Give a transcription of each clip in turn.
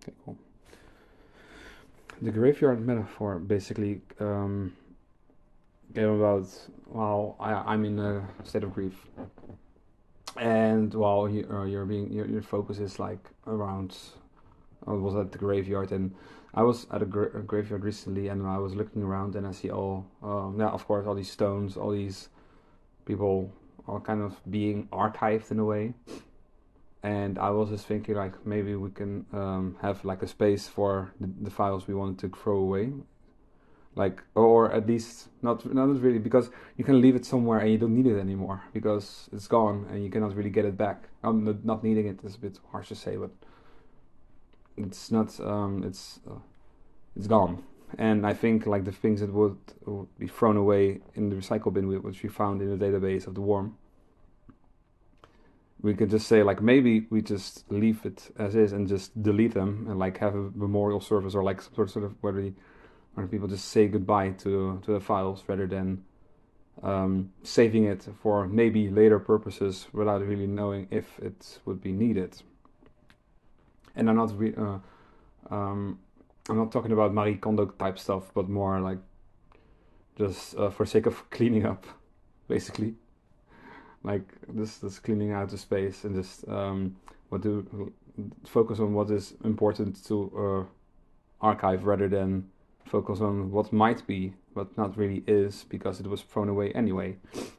Okay, cool. The graveyard metaphor basically came about while I'm in a state of grief, and while your focus is like around. I was at the graveyard, and I was at a graveyard recently, and I was looking around, and I see all, yeah, of course, all these stones, all these people, all kind of being archived in a way. And I was just thinking, like, maybe we can have like a space for the files we wanted to throw away, like, or at least not really, because you can leave it somewhere and you don't need it anymore because it's gone and you cannot really get it back. Not needing it is a bit harsh to say, but it's not it's gone. And I think like the things that would be thrown away in the recycle bin, which we found in the database of the worm, we could just say like maybe we just leave it as is and just delete them and like have a memorial service or like some sort of where people just say goodbye to the files rather than saving it for maybe later purposes without really knowing if it would be needed. And um, I'm not talking about Marie Kondo type stuff, but more like just for sake of cleaning up, basically. Like this cleaning out the space and just what do focus on what is important to archive rather than focus on what might be but not really is because it was thrown away anyway.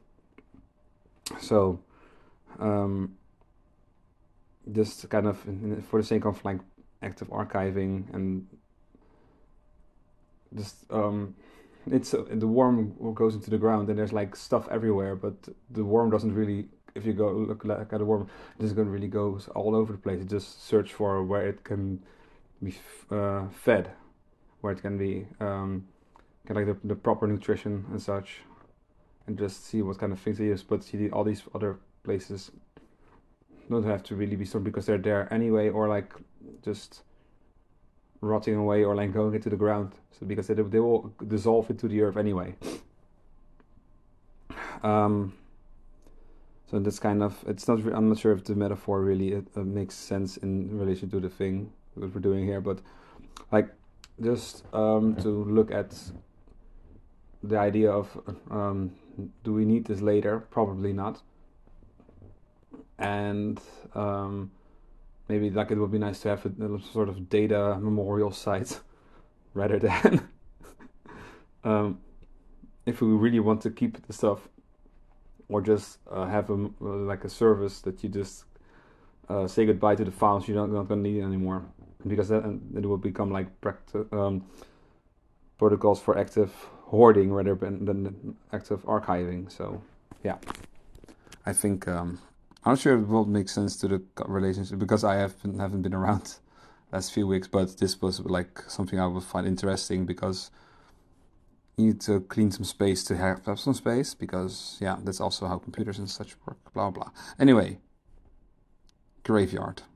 So um, just kind of for the sake of like active archiving and just it's the worm goes into the ground and there's like stuff everywhere, but the worm doesn't really. If you go look at a worm, it doesn't really go all over the place. It just search for where it can be fed, where it can be get like the proper nutrition and such, and just see what kind of things they use. But see all these other places don't have to really be stored because they're there anyway, or like just rotting away or like going into the ground. So because they will dissolve into the earth anyway. Um, so that's kind of it's not. I'm not sure if the metaphor really makes sense in relation to the thing that we're doing here, but like just to look at the idea of do we need this later? Probably not. And maybe like it would be nice to have a sort of data memorial site rather than if we really want to keep the stuff or just have like a service that you just say goodbye to the files you're not going to need it anymore because then it will become like protocols for active hoarding rather than active archiving. So yeah, I think I'm not sure if it will make sense to the relationship because I haven't been around last few weeks, but this was like something I would find interesting because you need to clean some space to have some space because yeah, that's also how computers and such work. Blah blah. Anyway, graveyard.